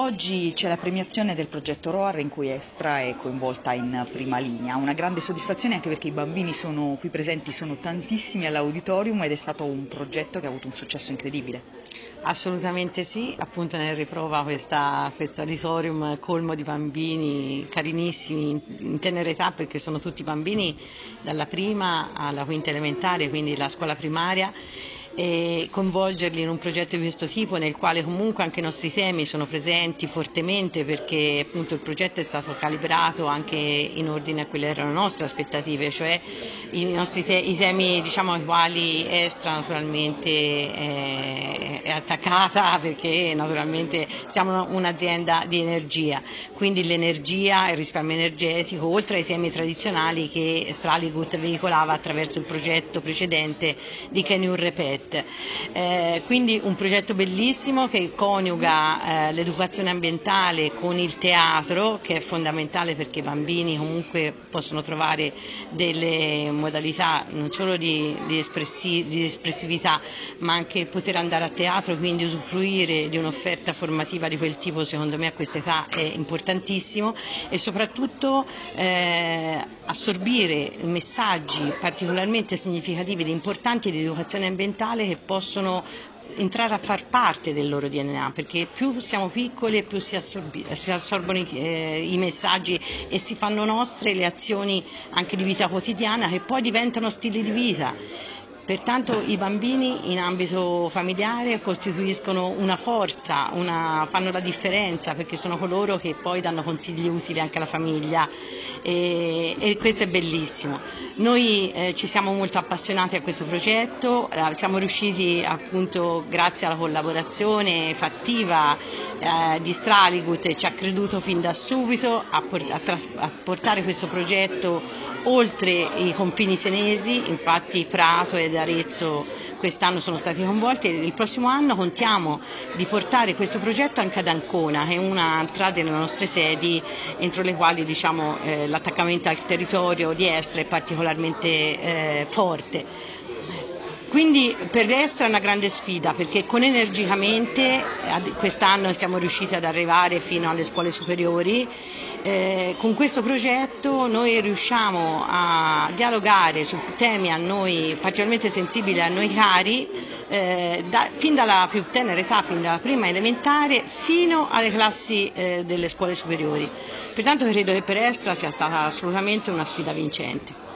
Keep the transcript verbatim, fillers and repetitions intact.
Oggi c'è la premiazione del progetto ROAR in cui Estra è coinvolta in prima linea. Una grande soddisfazione anche perché i bambini sono qui presenti, sono tantissimi all'auditorium ed è stato un progetto che ha avuto un successo incredibile. Assolutamente sì, appunto ne riprova questa, questo auditorium colmo di bambini carinissimi in, in tenera età, perché sono tutti bambini dalla prima alla quinta elementare, quindi la scuola primaria, e coinvolgerli in un progetto di questo tipo nel quale comunque anche i nostri temi sono presenti fortemente, perché appunto il progetto è stato calibrato anche in ordine a quelle erano le nostre aspettative, cioè i, nostri te- i temi, diciamo, ai quali Estra naturalmente è, è attaccata, perché naturalmente siamo un'azienda di energia, quindi l'energia e il risparmio energetico, oltre ai temi tradizionali che Straligut veicolava attraverso il progetto precedente di Can You Repeat. Eh, quindi un progetto bellissimo che coniuga eh, l'educazione ambientale con il teatro, che è fondamentale perché i bambini comunque possono trovare delle modalità non solo di, di, espressi, di espressività, ma anche poter andare a teatro, quindi usufruire di un'offerta formativa di quel tipo. Secondo me a questa età è importantissimo, e soprattutto eh, assorbire messaggi particolarmente significativi ed importanti di educazione ambientale che possono entrare a far parte del loro D N A, perché più siamo piccoli e più si, assorbi- si assorbono i, eh, i messaggi e si fanno nostre le azioni anche di vita quotidiana, che poi diventano stili di vita. Pertanto i bambini in ambito familiare costituiscono una forza, una, fanno la differenza, perché sono coloro che poi danno consigli utili anche alla famiglia, e, e questo è bellissimo. Noi eh, ci siamo molto appassionati a questo progetto, eh, siamo riusciti appunto grazie alla collaborazione fattiva eh, di Straligut, e ci ha creduto fin da subito a, port- a, tras- a portare questo progetto oltre i confini senesi. Infatti Prato ed Arezzo quest'anno sono stati coinvolti, e il prossimo anno contiamo di portare questo progetto anche ad Ancona, che è un'altra delle nostre sedi entro le quali, diciamo, eh, l'attaccamento al territorio di Estra è particolarmente eh, forte. Quindi per Estra è una grande sfida, perché con Energicamente quest'anno siamo riusciti ad arrivare fino alle scuole superiori. Eh, con questo progetto noi riusciamo a dialogare su temi a noi particolarmente sensibili, a noi cari, eh, da, fin dalla più tenera età, fin dalla prima elementare fino alle classi eh, delle scuole superiori. Pertanto credo che per Estra sia stata assolutamente una sfida vincente.